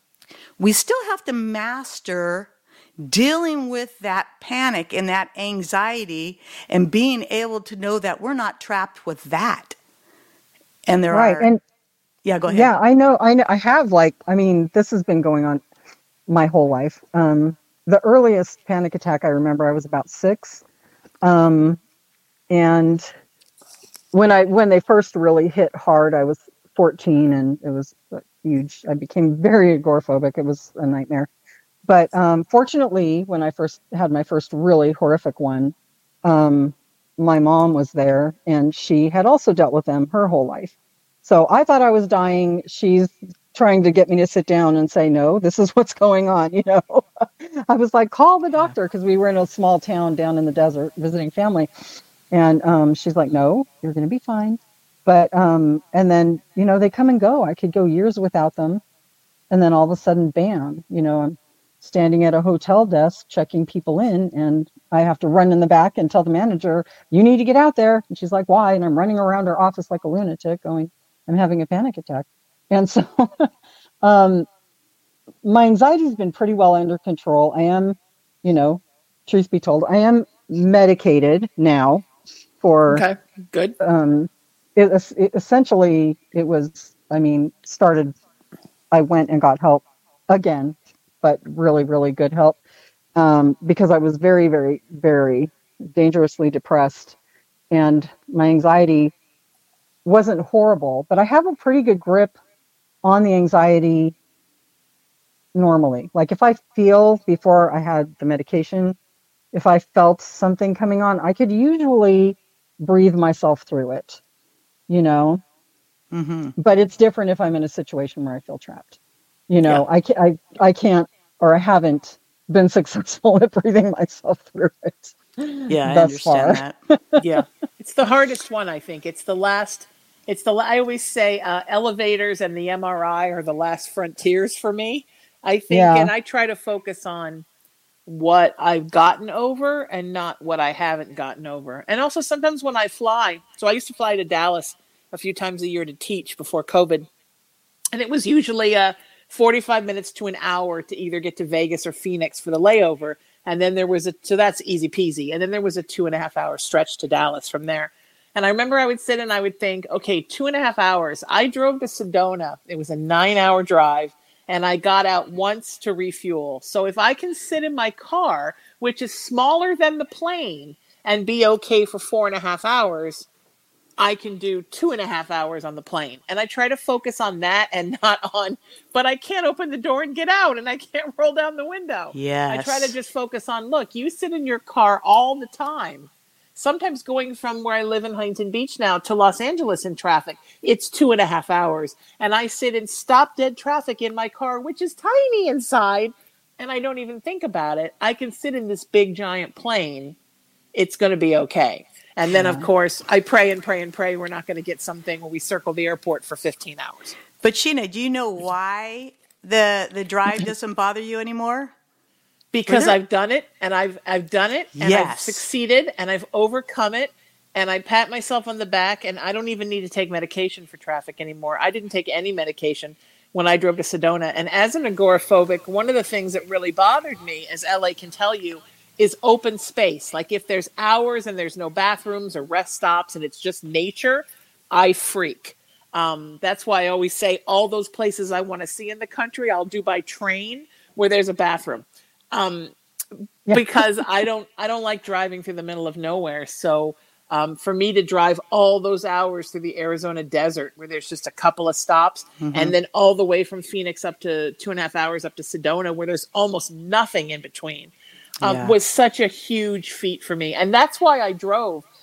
we still have to master dealing with that panic and that anxiety and being able to know that we're not trapped with that. And there
Right.
are,
And
yeah, go ahead.
yeah, I know, I know, I have like, I mean, this has been going on my whole life. Um, the earliest panic attack I remember, I was about six. Um, and when I, when they first really hit hard, I was fourteen and it was huge. I became very agoraphobic. It was a nightmare. But um, fortunately, when I first had my first really horrific one, um, my mom was there and she had also dealt with them her whole life. So I thought I was dying. She's trying to get me to sit down and say, no, this is what's going on. You know, I was like, call the doctor, because we were in a small town down in the desert visiting family. And um, she's like, no, you're going to be fine. But, um, and then, you know, they come and go. I could go years without them. And then all of a sudden, bam, you know, I'm standing at a hotel desk checking people in, and I have to run in the back and tell the manager, you need to get out there. And she's like, why? And I'm running around her office like a lunatic going, I'm having a panic attack. And so um, my anxiety has been pretty well under control. I am, you know, truth be told, I am medicated now for,
Okay, good.
um, it, it essentially, it was, I mean, started, I went and got help again, but really, really good help, um, because I was very, very, very dangerously depressed, and my anxiety wasn't horrible, but I have a pretty good grip on the anxiety normally. Like if I feel, before I had the medication, if I felt something coming on, I could usually breathe myself through it, you know.
Mm-hmm.
But it's different if I'm in a situation where I feel trapped. You know,
Yeah.
I, can't, I, I can't, or I haven't been successful at breathing myself through it.
Yeah, I
thus
understand
far.
that.
Yeah, it's the hardest one. I think it's the last. It's the. I always say uh, elevators and the M R I are the last frontiers for me. I think,
Yeah.
and I try to focus on what I've gotten over and not what I haven't gotten over. And also sometimes when I fly, so I used to fly to Dallas a few times a year to teach before COVID, and it was usually a forty-five minutes to an hour to either get to Vegas or Phoenix for the layover. And then there was a, so that's easy peasy. And then there was a two and a half hour stretch to Dallas from there. And I remember I would sit and I would think, okay, two and a half hours. I drove to Sedona. It was a nine hour drive, and I got out once to refuel. So if I can sit in my car, which is smaller than the plane, and be okay for four and a half hours, I can do two and a half hours on the plane. And I try to focus on that and not on, but I can't open the door and get out, and I can't roll down the window.
Yes.
I try to just focus on, look, you sit in your car all the time. Sometimes going from where I live in Huntington Beach now to Los Angeles in traffic, it's two and a half hours. And I sit in stop dead traffic in my car, which is tiny inside, and I don't even think about it. I can sit in this big giant plane. It's going to be okay. And then, of course, I pray and pray and pray we're not going to get something where we circle the airport for fifteen hours.
But Sheena, do you know why the the drive doesn't bother you anymore?
Because
there-
I've done it, and I've I've done it, and I've
Yes.
succeeded, and I've overcome it, and I pat myself on the back, and I don't even need to take medication for traffic anymore. I didn't take any medication when I drove to Sedona. And as an agoraphobic, one of the things that really bothered me, as L A can tell you, is open space. Like if there's hours and there's no bathrooms or rest stops and it's just nature, I freak. Um, that's why I always say all those places I want to see in the country, I'll do by train where there's a bathroom. Um,
Yeah.
because I don't, I don't like driving through the middle of nowhere. So um, for me to drive all those hours through the Arizona desert where there's just a couple of stops,
Mm-hmm.
and then all the way from Phoenix up to two and a half hours up to Sedona where there's almost nothing in between, um,
Yeah.
was such a huge feat for me. And that's why I drove.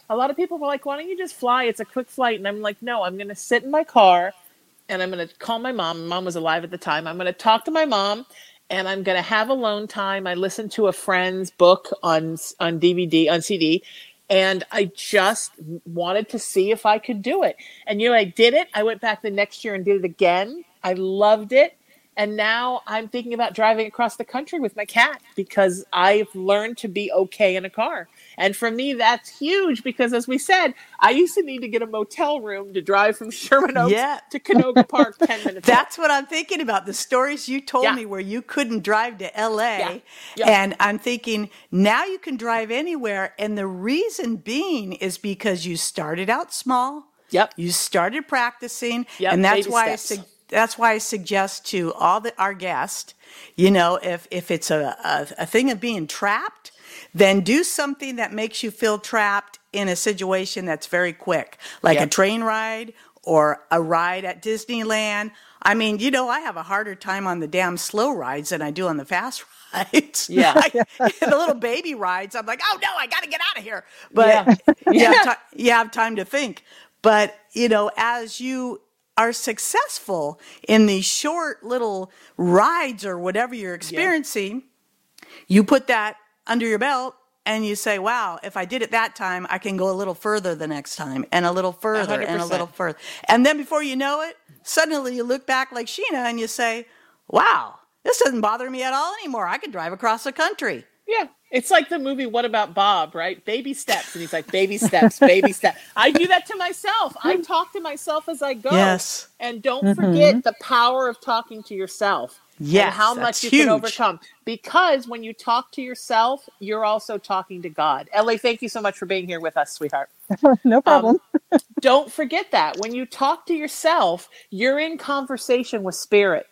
A lot of people were like, why don't you just fly? It's a quick flight. And I'm like, no, I'm going to sit in my car and I'm going to call my mom. Mom was alive at the time. I'm going to talk to my mom and I'm going to have alone time. I listened to a friend's book on, on D V D, on C D. And I just wanted to see if I could do it. And, you know, I did it. I went back the next year and did it again. I loved it. And now I'm thinking about driving across the country with my cat because I've learned to be okay in a car. And for me, that's huge because, as we said, I used to need to get a motel room to drive from Sherman Oaks
Yeah.
to Canoga Park ten minutes.
That's what I'm thinking about. The stories you told
Yeah.
me where you couldn't drive to L A.
Yeah. Yeah.
And I'm thinking now you can drive anywhere. And the reason being is because you started out small.
Yep.
You started practicing.
Yep,
And that's
baby
why I
steps.
su- that's why I suggest to all the, our guests, you know, if, if it's a, a, a thing of being trapped, then do something that makes you feel trapped in a situation that's very quick, like
Yep.
a train ride or a ride at Disneyland. I mean, you know, I have a harder time on the damn slow rides than I do on the fast rides.
Yeah.
I- the little baby rides, I'm like, oh no, I got to get out of here. But
Yeah.
you, have ti- you have time to think. But, you know, as you are successful in these short little rides or whatever you're experiencing, you put that under your belt and you say, wow, if I did it that time, I can go a little further the next time and a little further
one hundred
and a
percent.
little further. And then before you know it, suddenly you look back like Sheena and you say, wow, this doesn't bother me at all anymore. I could drive across the country.
Yeah. It's like the movie What About Bob, right? Baby steps. And he's like, baby steps, baby steps. I do that to myself. I talk to myself as I go.
Yes.
And don't forget the power of talking to yourself.
Yes,
and how
that's
much you
huge.
can overcome. Because when you talk to yourself, you're also talking to God. Ellie, thank you so much for being here with us, sweetheart.
No problem.
Um, don't forget that. When you talk to yourself, you're in conversation with spirit.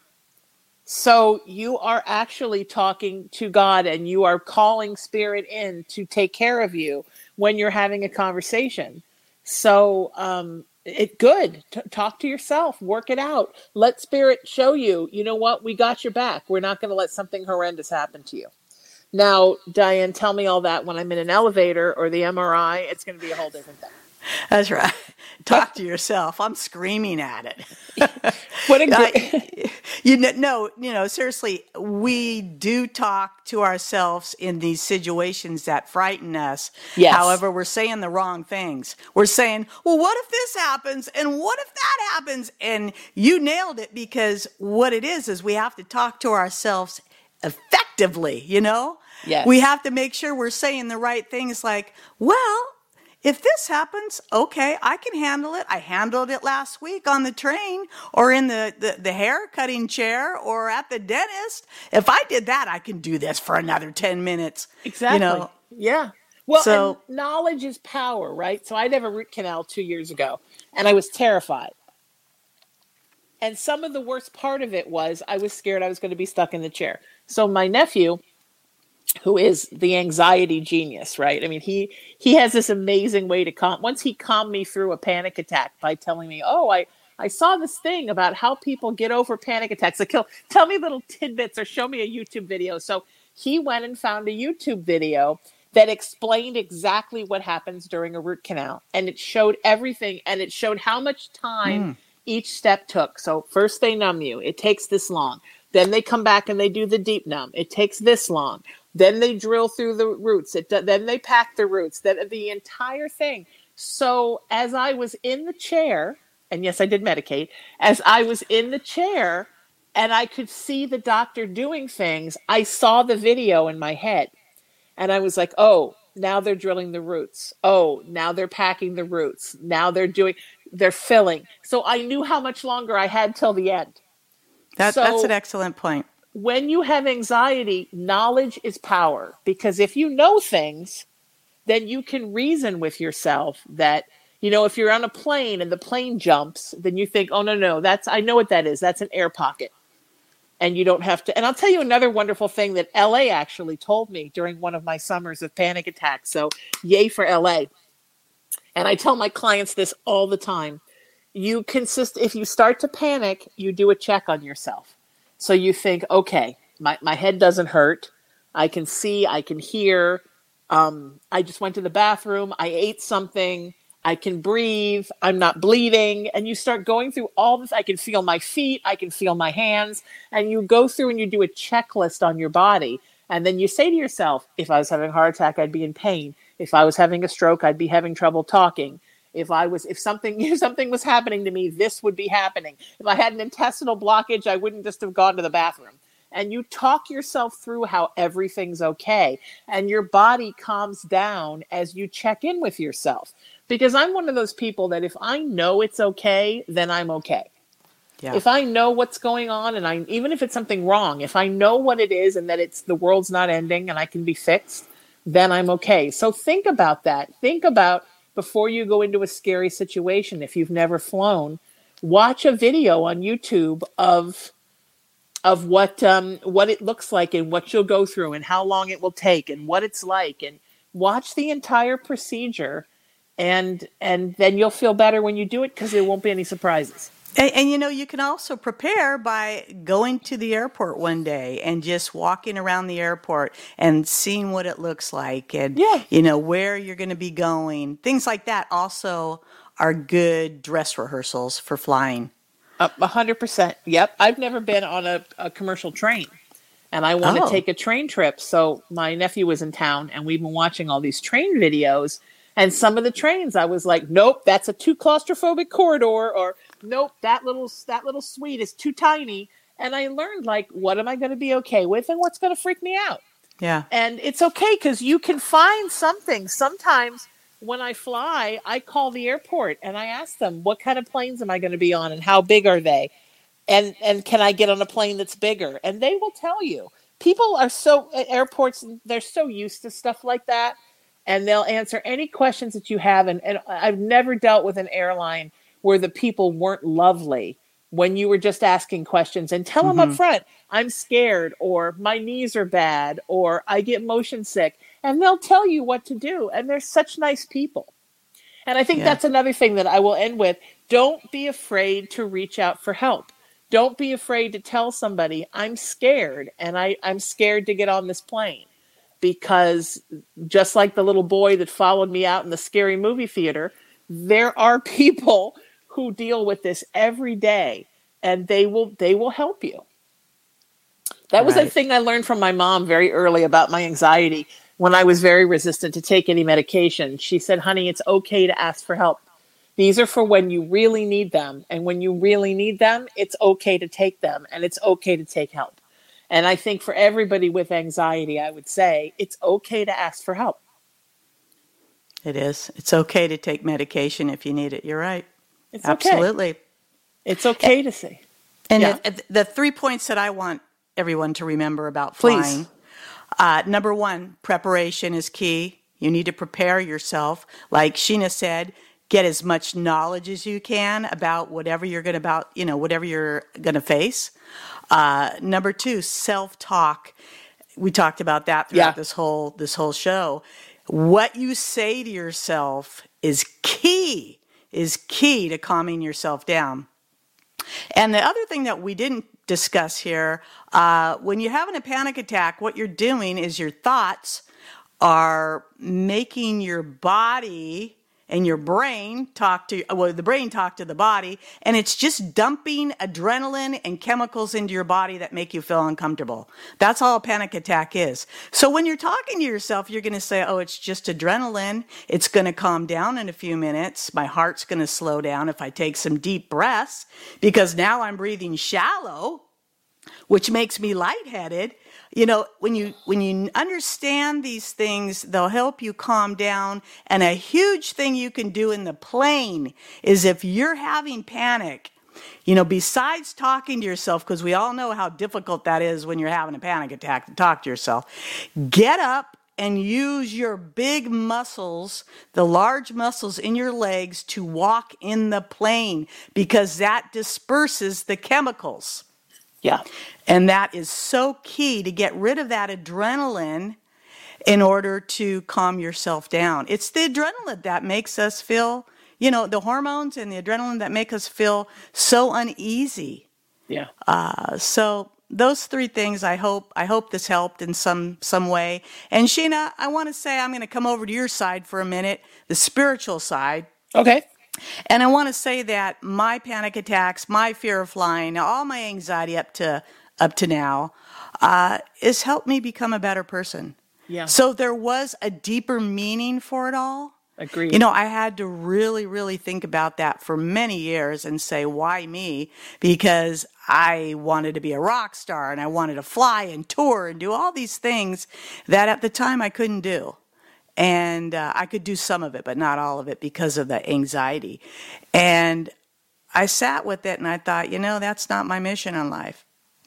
So you are actually talking to God and you are calling spirit in to take care of you when you're having a conversation. So um, it good. T- talk to yourself. Work it out. Let spirit show you, you know what? We got your back. We're not going to let something horrendous happen to you. Now, Diane, tell me all that when I'm in an elevator or the M R I. It's going to be a whole different thing.
That's right. Talk to yourself. I'm screaming at it.
What a
I-
great...
you know, no, you know, seriously, we do talk to ourselves in these situations that frighten us.
Yes.
However, we're saying the wrong things. We're saying, well, what if this happens? And what if that happens? And you nailed it, because what it is, is we have to talk to ourselves effectively, you know?
Yes.
We have to make sure we're saying the right things, like, well, if this happens, okay, I can handle it. I handled it last week on the train or in the, the, the hair cutting chair or at the dentist. If I did that, I can do this for another ten minutes.
Exactly.
You know?
Yeah. Well,
So-
and knowledge is power, right? So I had a root canal two years ago, and I was terrified. And some of the worst part of it was I was scared I was going to be stuck in the chair. So my nephew, who is the anxiety genius, right? I mean, he he has this amazing way to calm. Once he calmed me through a panic attack by telling me, "Oh, I I saw this thing about how people get over panic attacks. Like, he'll tell me little tidbits or show me a YouTube video." So he went and found a YouTube video that explained exactly what happens during a root canal, and it showed everything, and it showed how much time each step took. So first they numb you. It takes this long. Then they come back and they do the deep numb. It takes this long. Then they drill through the roots. It, then they pack the roots. Then the entire thing. So as I was in the chair, and yes, I did medicate, as I was in the chair and I could see the doctor doing things, I saw the video in my head. And I was like, oh, now they're drilling the roots. Oh, now they're packing the roots. Now they're doing, they're filling. So I knew how much longer I had till the end.
That,
So-
that's an excellent point.
When you have anxiety, knowledge is power, because if you know things, then you can reason with yourself that, you know, if you're on a plane and the plane jumps, then you think, oh, no, no, that's, I know what that is. That's an air pocket. And you don't have to. And I'll tell you another wonderful thing that L A actually told me during one of my summers of panic attacks. So yay for L A. And I tell my clients this all the time. You consist, if you start to panic, you do a check on yourself. So you think, okay, my, my head doesn't hurt. I can see, I can hear. Um, I just went to the bathroom. I ate something. I can breathe. I'm not bleeding. And you start going through all this. I can feel my feet. I can feel my hands. And you go through and you do a checklist on your body. And then you say to yourself, if I was having a heart attack, I'd be in pain. If I was having a stroke, I'd be having trouble talking. If I was, if something, if something was happening to me, this would be happening. If I had an intestinal blockage, I wouldn't just have gone to the bathroom. And you talk yourself through how everything's okay. And your body calms down as you check in with yourself. Because I'm one of those people that if I know it's okay, then I'm okay. Yeah. If I know what's going on, and I, even if it's something wrong, if I know what it is and that it's the world's not ending and I can be fixed, then I'm okay. So think about that. Think about before you go into a scary situation. If you've never flown, watch a video on YouTube of of what um, what it looks like and what you'll go through and how long it will take and what it's like, and watch the entire procedure, and and then you'll feel better when you do it because there won't be any surprises.
And, and, you know, you can also prepare by going to the airport one day and just walking around the airport and seeing what it looks like and, yeah. you know, where you're going to be going. Things like that also are good dress rehearsals for flying.
A hundred percent. Yep. I've never been on a, a commercial train, and I want oh. to take a train trip. So my nephew was in town, and we've been watching all these train videos. And some of the trains, I was like, nope, that's a too claustrophobic corridor, or nope, that little that little suite is too tiny. And I learned, like, what am I going to be okay with, and what's going to freak me out?
Yeah.
And it's okay because you can find something. Sometimes when I fly, I call the airport and I ask them, what kind of planes am I going to be on and how big are they? And and can I get on a plane that's bigger? And they will tell you. People are so, at airports, they're so used to stuff like that. And they'll answer any questions that you have. And, and I've never dealt with an airline where the people weren't lovely when you were just asking questions. And tell mm-hmm. them up front, I'm scared, or my knees are bad, or I get motion sick. And they'll tell you what to do. And they're such nice people. And I think yeah. that's another thing that I will end with. Don't be afraid to reach out for help. Don't be afraid to tell somebody, I'm scared, and I, I'm scared to get on this plane. Because just like the little boy that followed me out in the scary movie theater, there are people who deal with this every day, and they will they will help you. That was right. a thing I learned from my mom very early about my anxiety. When I was very resistant to take any medication, she said, honey, it's okay to ask for help. These are for when you really need them. And when you really need them, it's okay to take them, and it's okay to take help. And I think for everybody with anxiety, I would say it's okay to ask for help.
It is. It's okay to take medication if you need it. You're right.
It's
Absolutely.
Okay. It's okay and, to say.
And yeah. the, the three points that I want everyone to remember about flying.
Please.
Uh, number one, preparation is key. You need to prepare yourself. Like Sheena said, get as much knowledge as you can about whatever you're going to about, you know, whatever you're going to face. Uh, number two, self-talk. We talked about that throughout yeah. this whole this whole show. What you say to yourself is key, is key to calming yourself down. And the other thing that we didn't discuss here, uh, when you're having a panic attack, what you're doing is your thoughts are making your body and your brain talk to, well, the brain talk to the body, and it's just dumping adrenaline and chemicals into your body that make you feel uncomfortable. That's all a panic attack is. So when you're talking to yourself, you're going to say, oh, it's just adrenaline. It's going to calm down in a few minutes. My heart's going to slow down if I take some deep breaths, because now I'm breathing shallow, which makes me lightheaded. You know, when you when you understand these things, they'll help you calm down. And a huge thing you can do in the plane is if you're having panic, you know, besides talking to yourself, because we all know how difficult that is when you're having a panic attack to talk to yourself, get up and use your big muscles, the large muscles in your legs, to walk in the plane, because that disperses the chemicals.
Yeah.
And that is so key to get rid of that adrenaline in order to calm yourself down. It's the adrenaline that makes us feel, you know, the hormones and the adrenaline that make us feel so uneasy.
Yeah.
Uh, so those three things, I hope I hope this helped in some some way. And Sheena, I want to say I'm going to come over to your side for a minute, the spiritual side.
Okay.
And I want to say that my panic attacks, my fear of flying, all my anxiety up to up to now, uh, has helped me become a better person.
Yeah.
So there was a deeper meaning for it all.
Agreed.
You know, I had to really, really think about that for many years and say, why me? Because I wanted to be a rock star and I wanted to fly and tour and do all these things that at the time I couldn't do. And uh, I could do some of it, but not all of it because of the anxiety. And I sat with it and I thought, you know, that's not my mission in life.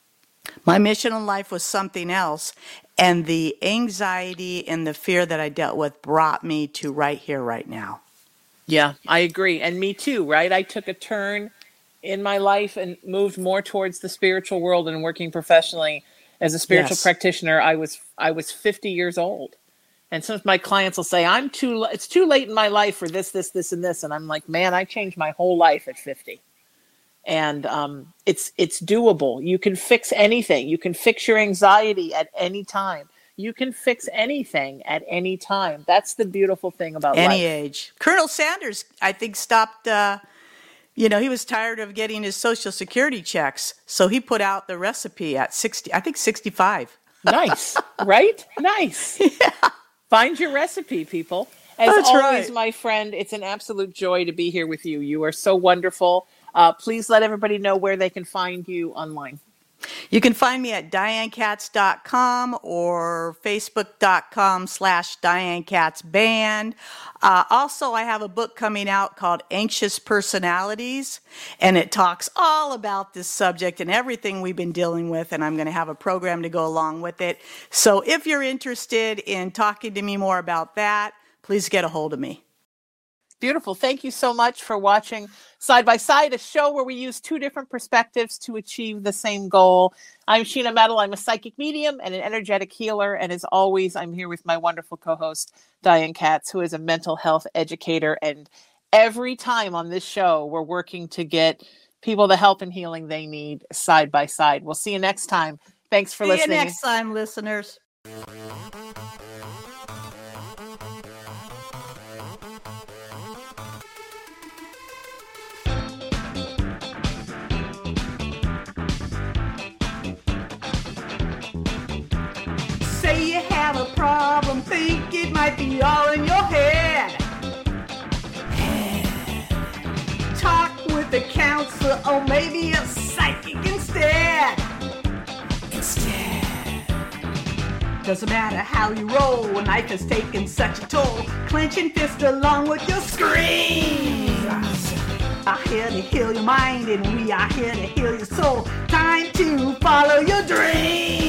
My mission in life was something else. And the anxiety and the fear that I dealt with brought me to right here, right now.
Yeah, I agree. And me too, right? I took a turn in my life and moved more towards the spiritual world and working professionally as a spiritual
Yes.
practitioner. I was I was fifty years old. And some of my clients will say, I'm too, it's too late in my life for this, this, this, and this. And I'm like, man, I changed my whole life at fifty. And um, it's it's doable. You can fix anything. You can fix your anxiety at any time. You can fix anything at any time. That's the beautiful thing about
Any
life.
age. Colonel Sanders, I think, stopped, uh, you know, he was tired of getting his Social Security checks. So he put out the recipe at sixty, I think sixty-five.
Nice, right? Nice.
Yeah.
Find your recipe, people. As
That's
always,
right.
my friend, it's an absolute joy to be here with you. You are so wonderful. Uh, please let everybody know where they can find you online.
You can find me at diane katz dot com or facebook.com slash Diane Katz Band. Uh, also, I have a book coming out called Anxious Personalities, and it talks all about this subject and everything we've been dealing with, and I'm going to have a program to go along with it. So if you're interested in talking to me more about that, please get a hold of me.
Beautiful. Thank you so much for watching Side by Side, a show where we use two different perspectives to achieve the same goal. I'm Sheena Metal. I'm a psychic medium and an energetic healer. And as always, I'm here with my wonderful co-host, Diane Katz, who is a mental health educator. And every time on this show, we're working to get people the help and healing they need side by side. We'll see you next time. Thanks for
See
listening.
you next time, listeners.
Say you have a problem, think it might be all in your head. Talk with a counselor or maybe a psychic instead. Instead. Doesn't matter how you roll, when life has taken such a toll. Clenching fists along with your screams. Are here to heal your mind and we are here to heal your soul. Time to follow your dreams.